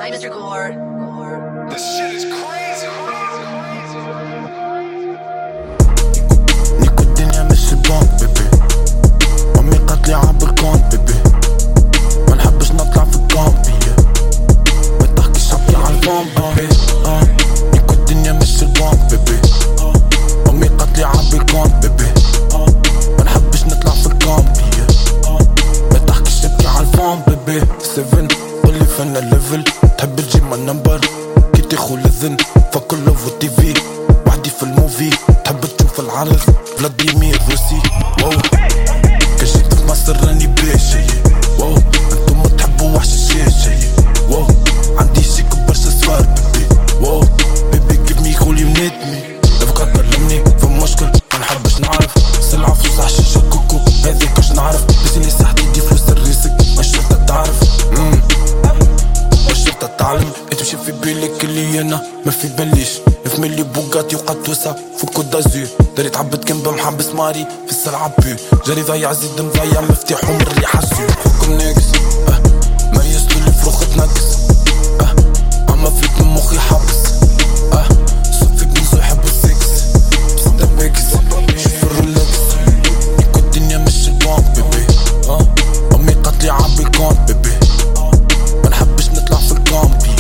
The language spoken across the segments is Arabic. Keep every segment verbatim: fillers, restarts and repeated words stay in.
Hi, Mister Gore. This shit is crazy. نيكو الدنيا مش البنك بيبي، امي قاتلي عبالكونت بيبي، ما نحبش نطلع في الكامبي، ما تحكيش عبكي عالفون بيبي. اه نيكو الدنيا مش البنك بيبي، امي قاتلي عبالكونت بيبي، ما نحبش نطلع في الكامبي، ما تحكيش تبكي عالفون بيبي. سفن قولي فين الليفل، تحب تجي ما النمبر كي تاخو لذن، فكله في تي في وحدي في الموفي، تحب تشوف العرض فلاديمير روسي. واو كان جيت في مصر راني باشي، واو انتم تحبوا وحش الشاشي، واو عندي شيك برشا صفار بيبي، واو بيبي give me call you need me، تبقى تكلمني في مشكل ما نحبش نعرف، سلعة في صح شاشة كوكو هذيك اش نعرف، بسيني صحتي دي فلوس الريسك ما الشرطة تعرف، مم الشرطة تعلم تمشي في بالك اللي انا ما في باليش، فملي بوغاتي وقطوسة في كود دازور، داري تعبت كنبه محبس ماري في السرعة بو، جاري ضيع زيد مضيع مفتاح ومن الريحة سو، فوكم ناقص اه ما يسلو لي فروخ تنقص، اه عما فيك من مخي حبس، اه صوفيك من زو يحب السكس بس انت باكس شوف الرولكس. نيكو الدنيا مش البنك بيبي، اه امي قاتلي عبالكونت بيبي، ما نحبش نطلع في الكامبي،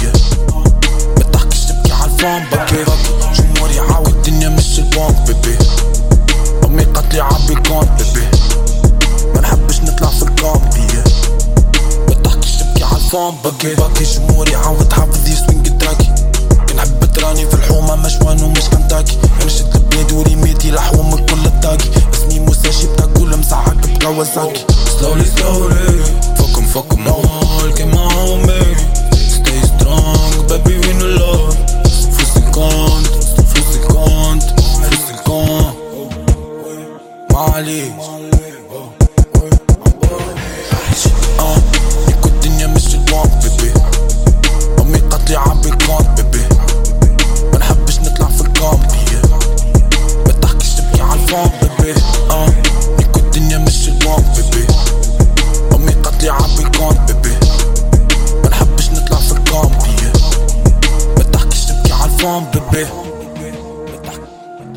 ما تحكيش تبكي عالفون بكي، جمهوري عاود الدنيا مش البنك بيبي، امي قاتلي عبالكونت بيبي، ما نحبش نطلع في الكامبي، ما تحكيش تبكي عالفون بكي بكي. جمهوري عاود حافظ يسوين قدراكي، كنحب تراني في الحومة مشوان ومش كنتاكي، انا شد البلاد وريميتي لحوم الكل الطاقي، اسمي موساشي بتاكل مساعد بكوازاكي. slowly slowly فكم فكم all كيما homie stay strong baby we no love، فلوس الكونت فلوس الكونت فلوس الكونت معليش. اه نيكو الدنيا مش البنك بيبي، امي قاتلي عبالكونت بيبي، ما نحبش نطلع في الكامبي، ما تحكيش تبكي عالفون بيبي. اه نيكو الدنيا مش البنك بيبي، امي قاتلي عبالكونت بيبي، ما نحبش نطلع في الكامبي، ما تحكيش تبكي عالفون بيبي،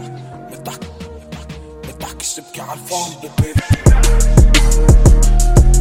ما تحكيش تبكي عالفون بيبي.